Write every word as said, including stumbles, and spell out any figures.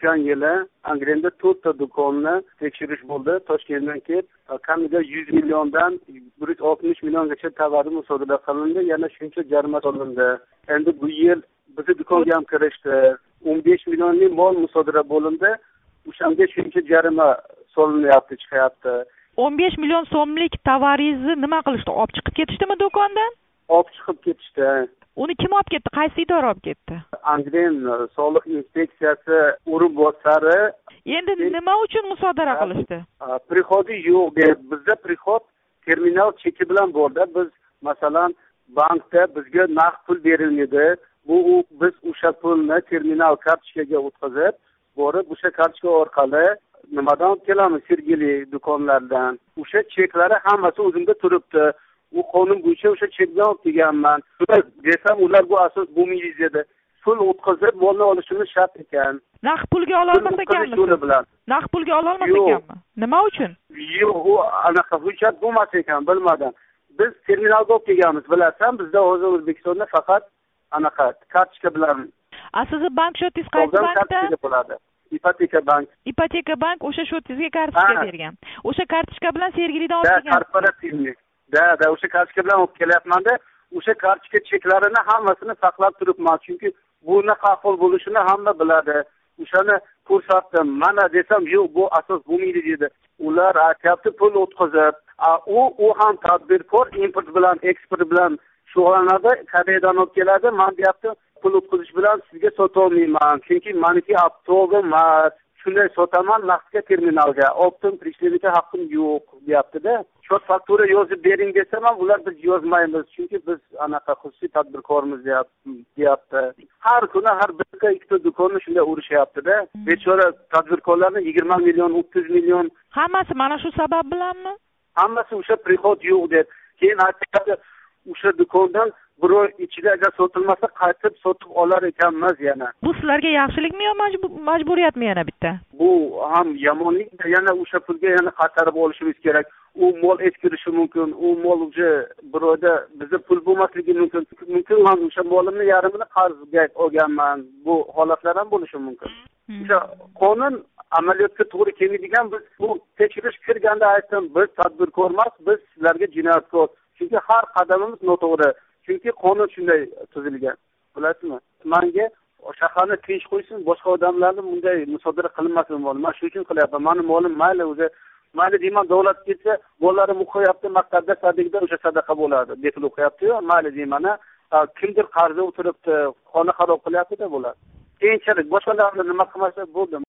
o'tgan yili Angrenda to'rtta do'konni tekshirish bo'ldi. Toshkentdan kelib kamida yuz milliondan bir yuz oltmish milliongacha tovar musodara qilindi, yana shuncha jarima solindi. Endi bu yil bizni do'konga ham kirishdi. o'n besh millionlik mol musodara bo'lindi. O'shanga shuncha jarima solinyapti, chiqyapti. o'n besh million so'mlik tovaringizni nima qilishdi? Olib chiqib ketishdimi do'kondan? Olib chiqib ketishdi. Uni kim olib ketdi? Qaysi idora olib ketdi? Angren soliq inspeksiyasi o'rinbosari. Endi nima uchun musodara qilishdi? Prihodi yo'q deb, bizda prihod terminal cheki bilan bo'ldi. Biz masalan bankda bizga naqd pul berilmaydi. Bu biz o'sha pulni terminal kartochkaga o'tkazib, borib o'sha kartochka orqali nimadan olib kelamiz? Sergeli do'konlardan. O'sha cheklari hammasi o'zimda turibdi. U qonun bo'yicha o'sha chekdan olib kelganman. Desam ular bu asos bo'lmaydi dedi. Pul o'tkazib molni olishimiz shart ekan. Naqd pulga ola olmas ekanmiz. Naqd pulga ola olmas ekanmi? Nima uchun? Yo'q, u anaqa hujjat bo'lmas ekan, bilmadim. Biz terminalga olib kelganmiz, bilasan, bizda hozir O'zbekistonda faqat anaqa kartochka bilan. A sizni bank shotingiz qaysi bankda bo'ladi? Ipoteka bank. Ipoteka bank o'sha shotingizga kartochka bergan. O'sha kartochka bilan Sergelidan olib kelgan. Korporativniy. Da, da, o'sha kartochka bilan olib kelyapman-da, o'sha kartochka cheklarini hammasini saqlab turibman, chunki bunaqa ahvol bo'lishini hamma biladi. O'shani ko'rsatdim. Mana desam, yo'q, bu asos bo'lmaydi dedi. Ular aytayapti pul o'tkazib, u u ham tadbirkor import bilan, eksport bilan shug'ullanadi, Koreyadan olib keladi. Men deyapti, pul o'tkazish bilan sizga sota olmayman, chunki meniki avtomobil emas. Shunday sotaman naqdga terminalga. Optim prishlenika haqqim yo'q, deyapti-da. Shot faktura yozib bering desam ham ular biz yozmaymiz, chunki biz anaqa xususiy tadbirkormiz deyapti. Har kuni har bitta ikkita do'konni shunday urishyapti-da. Bechora tadbirkorlarni yigirma million, o'ttiz million. Hammasi mana shu sabab bilanmi? Hammasi o'sha prihod yo'q deb. Keyin aytadi, o'sha do'kondan biror ichida agar sotilmasa qaytib sotib olar ekanmiz yana. Bu sizlarga yaxshilikmi yo majburiyatmi yana bitta? Bu ham yomonlik, yana o'sha pulga yana qaytarib olishimiz kerak. U mol eskirishi mumkin, u mol o'sha biroda bizda pul bo'lmasligi mumkin. Mumkin men o'sha molimni yarmini qarzga olganman. Bu holatlar ham bo'lishi mumkin. O'sha qonun amaliyotga to'g'ri kelmaydigan. Biz bu tekshirish kirganda aytdim, biz tadbirkor emas, biz sizlarga jinoyatkor. Chunki har qadamimiz noto'g'ri. Chunki qonun shunday tuzilgan. Bilasizmi? Menga shaharni tinch qo'ysin, boshqa odamlarni bunday musodara qilinmasin mol. Men shu uchun qilyapman. Mening molim mayli o'zi, mayli deyman, davlat ketsa, bolalarim o'qiyapti, maktabda sadigida o'sha sadaqa bo'ladi, deb o'qiyapti-yu, mayli deyman. Kimdir qarzi o'tiribdi, xona xarob qilyapti-da bular. Keyinchalik boshqalarni nima qilmasa bo'ldi.